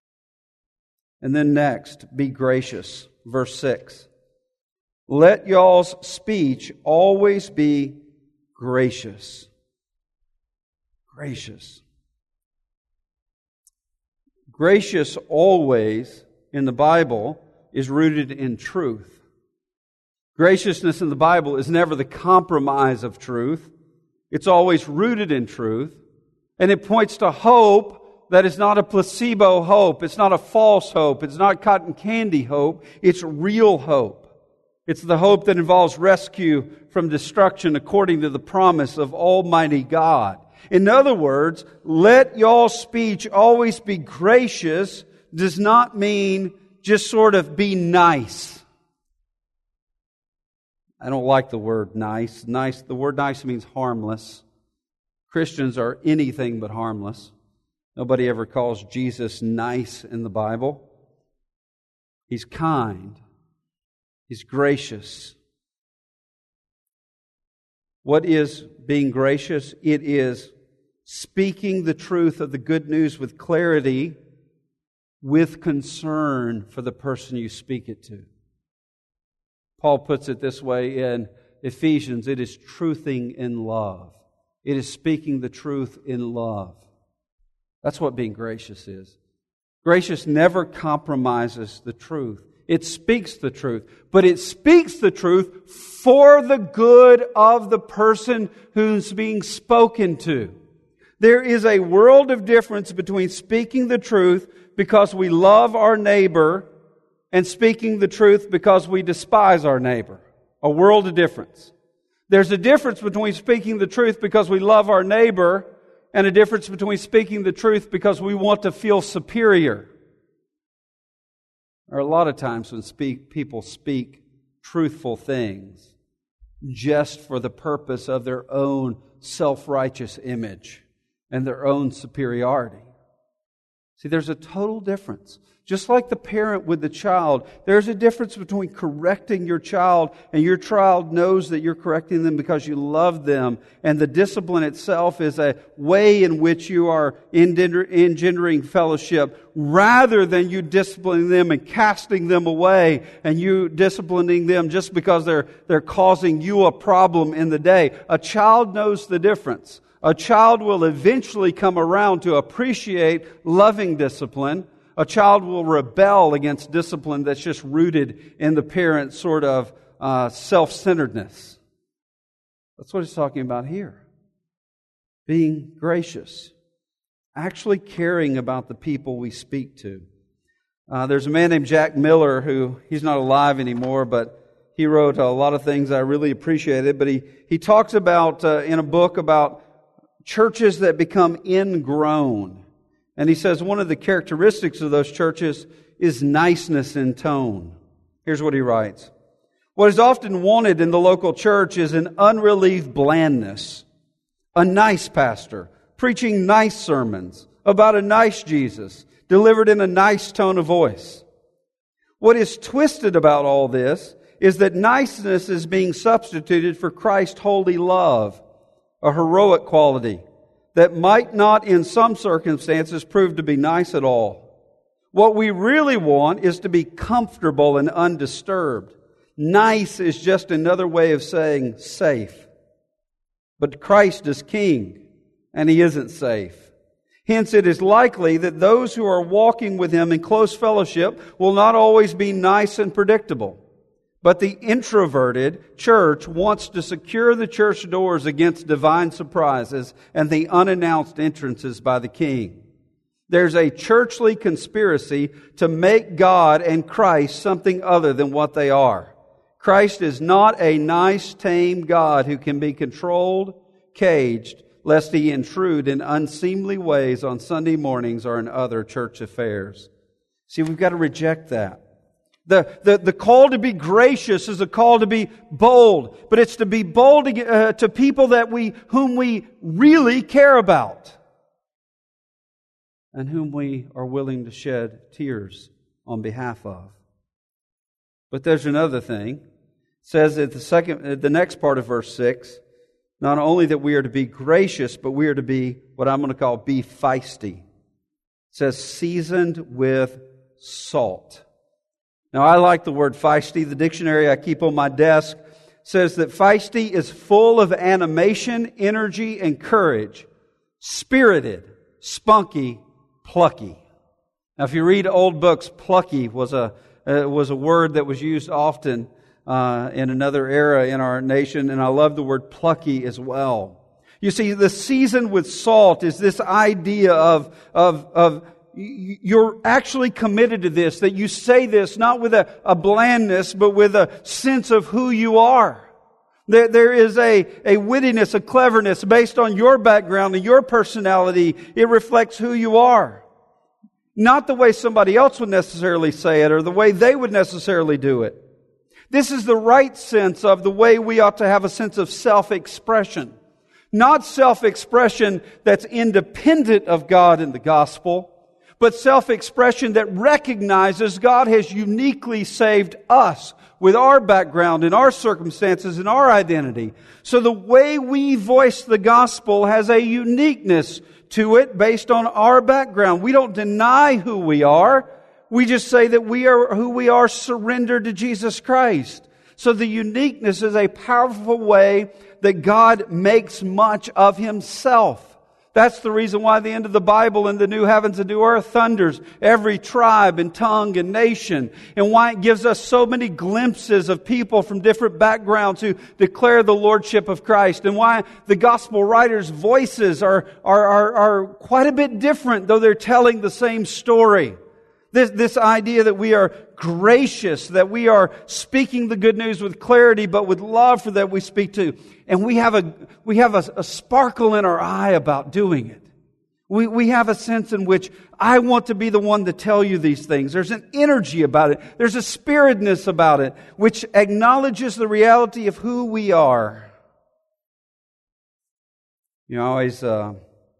And then next, be gracious. Verse six. Let y'all's speech always be gracious. Gracious. Gracious always in the Bible is rooted in truth. Graciousness in the Bible is never the compromise of truth. It's always rooted in truth. And it points to hope that is not a placebo hope. It's not a false hope. It's not cotton candy hope. It's real hope. It's the hope that involves rescue from destruction according to the promise of Almighty God. In other words, let y'all speech always be gracious does not mean just sort of be nice. I don't like the word nice. Nice. The word nice means harmless. Christians are anything but harmless. Nobody ever calls Jesus nice in the Bible. He's kind. He's gracious. What is being gracious? It is speaking the truth of the good news with clarity, with concern for the person you speak it to. Paul puts it this way in Ephesians, it is truthing in love. It is speaking the truth in love. That's what being gracious is. Gracious never compromises the truth. It speaks the truth, but it speaks the truth for the good of the person who's being spoken to. There is a world of difference between speaking the truth because we love our neighbor and speaking the truth because we despise our neighbor. A world of difference. There's a difference between speaking the truth because we love our neighbor and a difference between speaking the truth because we want to feel superior. There are a lot of times when speak, people speak truthful things just for the purpose of their own self-righteous image and their own superiority. See, there's a total difference. Just like the parent with the child, there's a difference between correcting your child and your child knows that you're correcting them because you love them. And the discipline itself is a way in which you are engendering fellowship rather than you disciplining them and casting them away and you disciplining them just because they're, they're causing you a problem in the day. A child knows the difference. A child will eventually come around to appreciate loving discipline. A child will rebel against discipline that's just rooted in the parent's sort of uh, self-centeredness. That's what he's talking about here. Being gracious. Actually caring about the people we speak to. Uh, there's a man named Jack Miller who, he's not alive anymore, but he wrote a lot of things I really appreciated. But he, he talks about, uh, in a book about churches that become ingrown. And he says one of the characteristics of those churches is niceness in tone. Here's what he writes. What is often wanted in the local church is an unrelieved blandness. A nice pastor, preaching nice sermons about a nice Jesus, delivered in a nice tone of voice. What is twisted about all this is that niceness is being substituted for Christ's holy love, a heroic quality that might not in some circumstances prove to be nice at all. What we really want is to be comfortable and undisturbed. Nice is just another way of saying safe. But Christ is King, and He isn't safe. Hence, it is likely that those who are walking with Him in close fellowship will not always be nice and predictable. But the introverted church wants to secure the church doors against divine surprises and the unannounced entrances by the King. There's a churchly conspiracy to make God and Christ something other than what they are. Christ is not a nice, tame God who can be controlled, caged, lest He intrude in unseemly ways on Sunday mornings or in other church affairs. See, we've got to reject that. The, the, the call to be gracious is a call to be bold, but it's to be bold to, uh, to people that we, whom we really care about and whom we are willing to shed tears on behalf of. But there's another thing. It says at the second, at the next part of verse six, not only that we are to be gracious, but we are to be what I'm going to call be feisty. It says seasoned with salt. Now, I like the word feisty. The dictionary I keep on my desk says that feisty is full of animation, energy, and courage. Spirited, spunky, plucky. Now, if you read old books, plucky was a uh, was a word that was used often uh, in another era in our nation, and I love the word plucky as well. You see, the seasoned with salt is this idea of, of, of you're actually committed to this, that you say this not with a, a blandness, but with a sense of who you are. There, there is a, a wittiness, a cleverness based on your background and your personality. It reflects who you are. Not the way somebody else would necessarily say it or the way they would necessarily do it. This is the right sense of the way we ought to have a sense of self-expression. Not self-expression that's independent of God and the gospel, but self-expression that recognizes God has uniquely saved us with our background and our circumstances and our identity. So the way we voice the gospel has a uniqueness to it based on our background. We don't deny who we are. We just say that we are who we are surrendered to Jesus Christ. So the uniqueness is a powerful way that God makes much of Himself. That's the reason why the end of the Bible and the new heavens and new earth thunders every tribe and tongue and nation, and why it gives us so many glimpses of people from different backgrounds who declare the Lordship of Christ, and why the gospel writers' voices are, are, are, are quite a bit different, though they're telling the same story. This, this idea that we are gracious, that we are speaking the good news with clarity, but with love for that we speak to. And we have a we have a, a sparkle in our eye about doing it. We we have a sense in which I want to be the one to tell you these things. There's an energy about it. There's a spiritedness about it, which acknowledges the reality of who we are. You know, I always uh,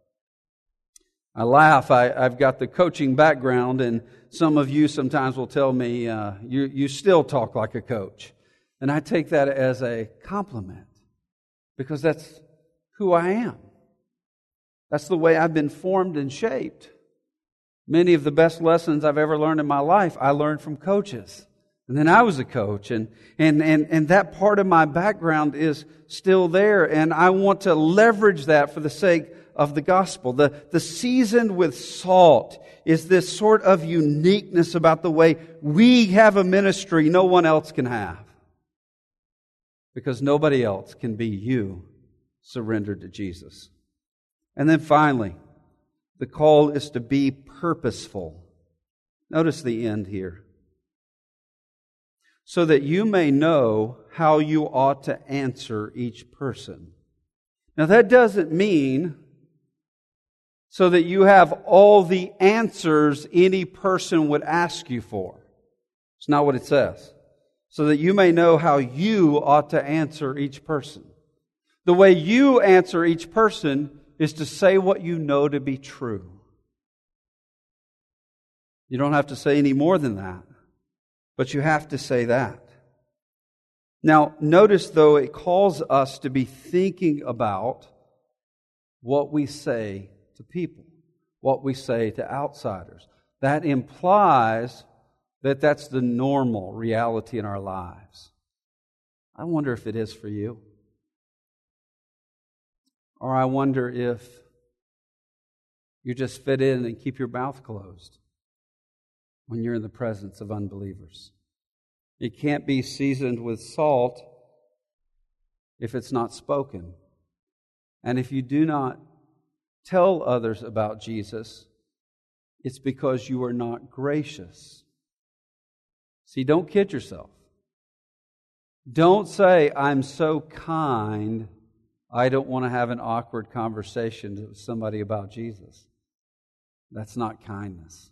I laugh. I, I've got the coaching background, and some of you sometimes will tell me, uh, you, you still talk like a coach. And I take that as a compliment, because that's who I am. That's the way I've been formed and shaped. Many of the best lessons I've ever learned in my life, I learned from coaches. And then I was a coach, and, and, and, and that part of my background is still there, and I want to leverage that for the sake of the gospel. The, the seasoned with salt is this sort of uniqueness about the way we have a ministry no one else can have. Because nobody else can be you surrendered to Jesus. And then finally, the call is to be purposeful. Notice the end here. So that you may know how you ought to answer each person. Now that doesn't mean so that you have all the answers any person would ask you for. It's not what it says. So that you may know how you ought to answer each person. The way you answer each person is to say what you know to be true. You don't have to say any more than that, but you have to say that. Now, notice though, it calls us to be thinking about what we say to people, what we say to outsiders. That implies that that's the normal reality in our lives. I wonder if it is for you. Or I wonder if you just fit in and keep your mouth closed when you're in the presence of unbelievers. It can't be seasoned with salt if it's not spoken. And if you do not tell others about Jesus, it's because you are not gracious. See, don't kid yourself. Don't say, I'm so kind, I don't want to have an awkward conversation with somebody about Jesus. That's not kindness.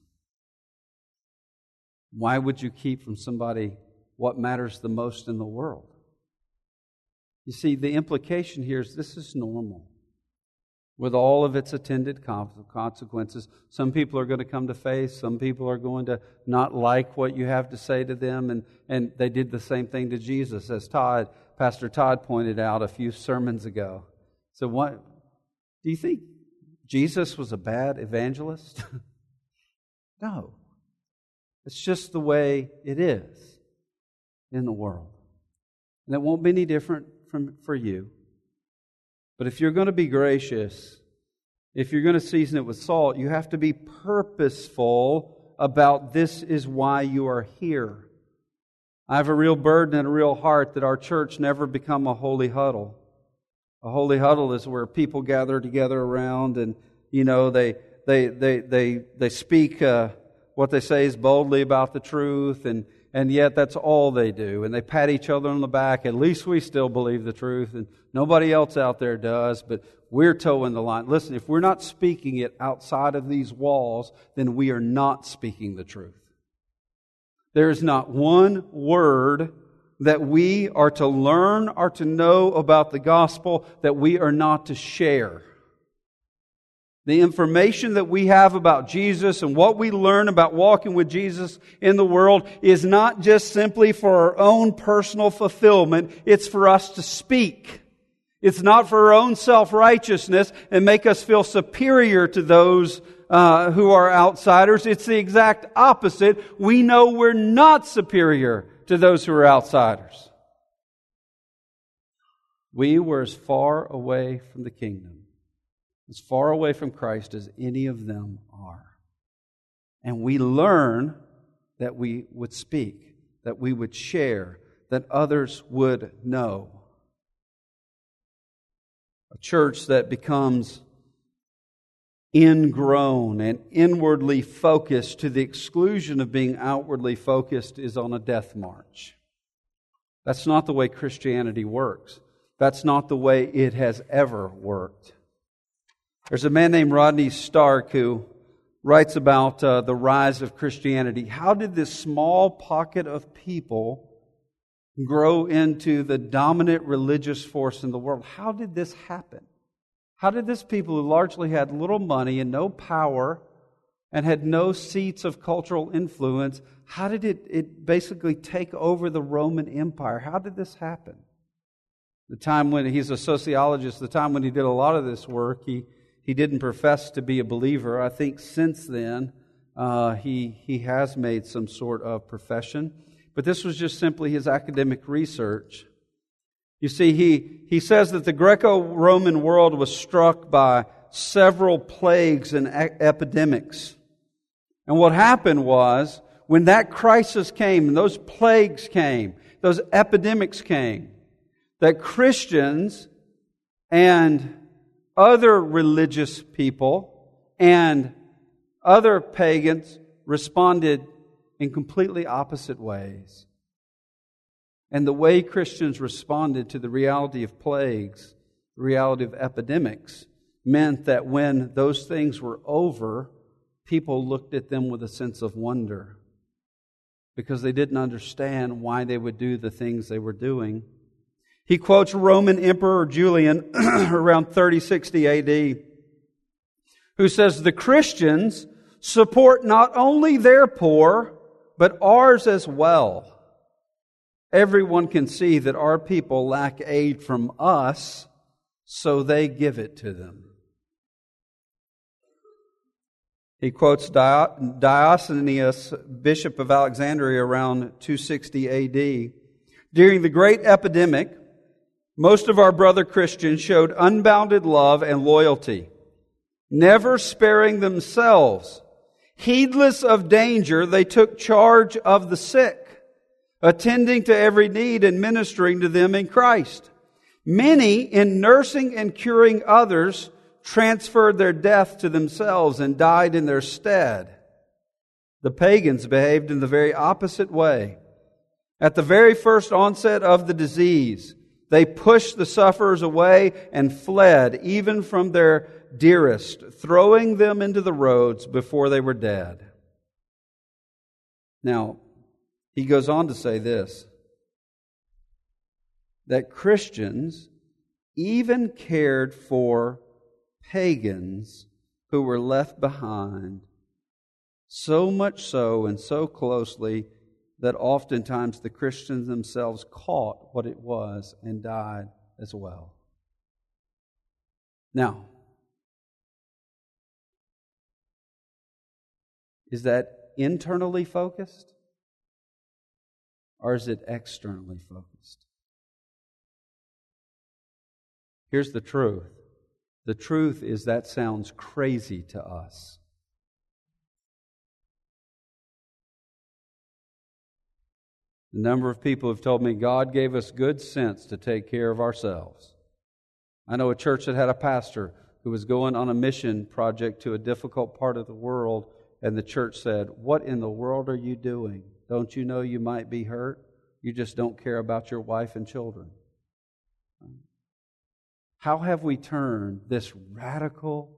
Why would you keep from somebody what matters the most in the world? You see, the implication here is this is normal, with all of its attended consequences. Some people are going to come to faith. Some people are going to not like what you have to say to them. And, and they did the same thing to Jesus, as Todd, Pastor Todd pointed out a few sermons ago. So what, do you think Jesus was a bad evangelist? No. It's just the way it is in the world. And it won't be any different from for you. But if you're going to be gracious, if you're going to season it with salt, you have to be purposeful about this is why you are here. I have a real burden and a real heart that our church never become a holy huddle, A holy huddle is where people gather together around and, you know, they they they they they speak uh, what they say is boldly about the truth, and and yet that's all they do. And they pat each other on the back. At least we still believe the truth, and nobody else out there does, but we're towing the line. Listen, if we're not speaking it outside of these walls, then we are not speaking the truth. There is not one word that we are to learn or to know about the gospel that we are not to share. The information that we have about Jesus and what we learn about walking with Jesus in the world is not just simply for our own personal fulfillment. It's for us to speak. It's not for our own self-righteousness and make us feel superior to those uh, who are outsiders. It's the exact opposite. We know we're not superior to those who are outsiders. We were as far away from the kingdom, as far away from Christ as any of them are. And we learn that we would speak, that we would share, that others would know. A church that becomes ingrown and inwardly focused to the exclusion of being outwardly focused is on a death march. That's not the way Christianity works. That's not the way it has ever worked. There's a man named Rodney Stark who writes about uh, the rise of Christianity. How did this small pocket of people grow into the dominant religious force in the world? How did this happen? How did this people who largely had little money and no power and had no seats of cultural influence, how did it, it basically take over the Roman Empire? How did this happen? The time when he's a sociologist, the time when he did a lot of this work, he He didn't profess to be a believer. I think since then uh, he he has made some sort of profession. But this was just simply his academic research. You see, he, he says that the Greco-Roman world was struck by several plagues and e- epidemics. And what happened was, when that crisis came, and those plagues came, those epidemics came, that Christians and other religious people and other pagans responded in completely opposite ways. And the way Christians responded to the reality of plagues, the reality of epidemics, meant that when those things were over, people looked at them with a sense of wonder because they didn't understand why they would do the things they were doing. He quotes Roman Emperor Julian around thirty sixty A D, who says, "The Christians support not only their poor, but ours as well. Everyone can see that our people lack aid from us, so they give it to them." He quotes Diocletian, Bishop of Alexandria, around two sixty A D. "During the great epidemic, most of our brother Christians showed unbounded love and loyalty, never sparing themselves. Heedless of danger, they took charge of the sick, attending to every need and ministering to them in Christ. Many, in nursing and curing others, transferred their death to themselves and died in their stead. The pagans behaved in the very opposite way. At the very first onset of the disease, they pushed the sufferers away and fled, even from their dearest, throwing them into the roads before they were dead." Now, he goes on to say this, that Christians even cared for pagans who were left behind, so much so and so closely that oftentimes the Christians themselves caught what it was and died as well. Now, is that internally focused? Or is it externally focused? Here's the truth. The truth is that sounds crazy to us. The number of people have told me God gave us good sense to take care of ourselves. I know a church that had a pastor who was going on a mission project to a difficult part of the world, and the church said, "What in the world are you doing? Don't you know you might be hurt? You just don't care about your wife and children." How have we turned this radical,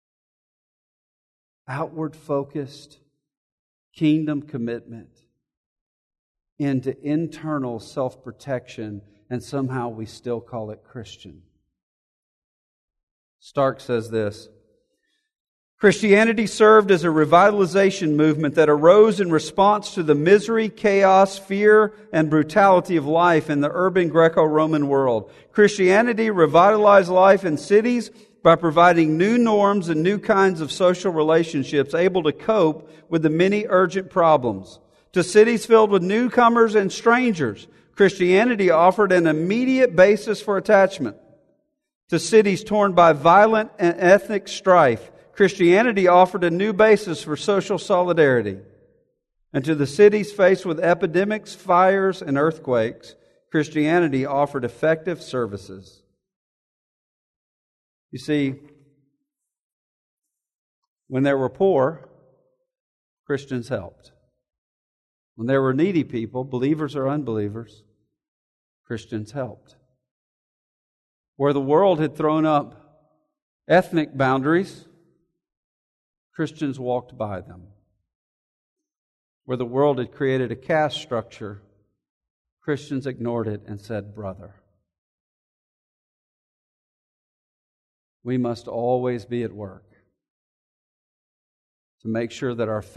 outward-focused kingdom commitment into internal self-protection, and somehow we still call it Christian? Stark says this: Christianity served as a revitalization movement that arose in response to the misery, chaos, fear, and brutality of life in the urban Greco-Roman world. Christianity revitalized life in cities by providing new norms and new kinds of social relationships able to cope with the many urgent problems. To cities filled with newcomers and strangers, Christianity offered an immediate basis for attachment. To cities torn by violent and ethnic strife, Christianity offered a new basis for social solidarity. And to the cities faced with epidemics, fires, and earthquakes, Christianity offered effective services. You see, when there were poor, Christians helped. When there were needy people, believers or unbelievers, Christians helped. Where the world had thrown up ethnic boundaries, Christians walked by them. Where the world had created a caste structure, Christians ignored it and said, "Brother." We must always be at work to make sure that our